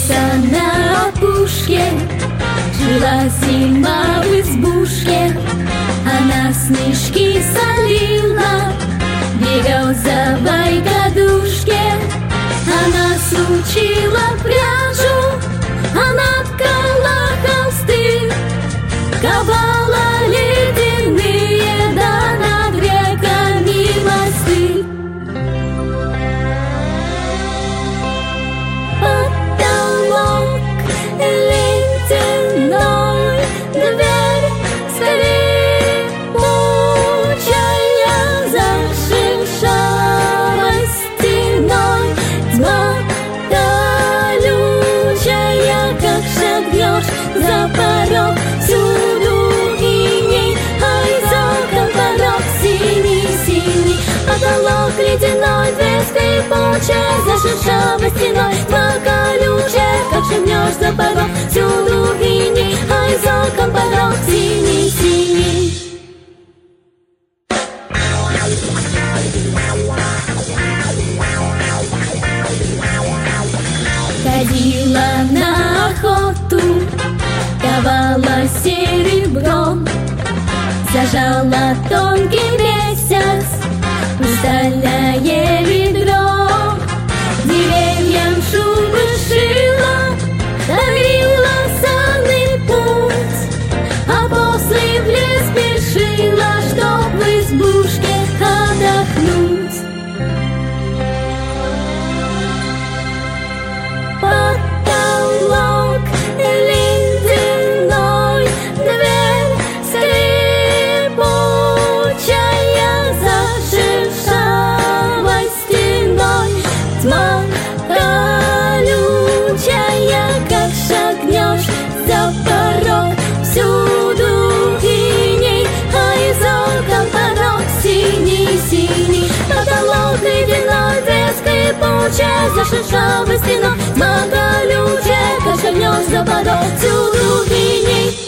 леса на опушке жила зима в избушке. Она снежки солила в березовой кадушке. Она сучила пряжу, она ткала холсты, ковала ледяные, да над реками мосты. Потолок ледяной, дверь скрипучая, за шершавой стеной тьма колючая. Как шагнешь за порог, всюду иней, ай, за окном порог синий-синий. Потолок ледяной, дверь скрипучая, за шершавой стеной тьма колючая. Как шагнешь за порог, всюду иней, ай, за окном порог синий-синий. Ходила на охоту, ковала серебром, зажала тонкий месяц в стальное ведро. Деревьям шубы шила, дарила санный путь, а после в лес спешила, чтоб в избушке отдохнуть. Потолок ледяной, дверь скрипучая, за шершавой стеной тьма колючая. Как шагнешь за порог, всюду иней, ай, за окном порог синий-синий. Потолок ледяной, дверь скрипучая, за шершавой стеной тьма колючая. Как шагнешь за порог, всюду иней,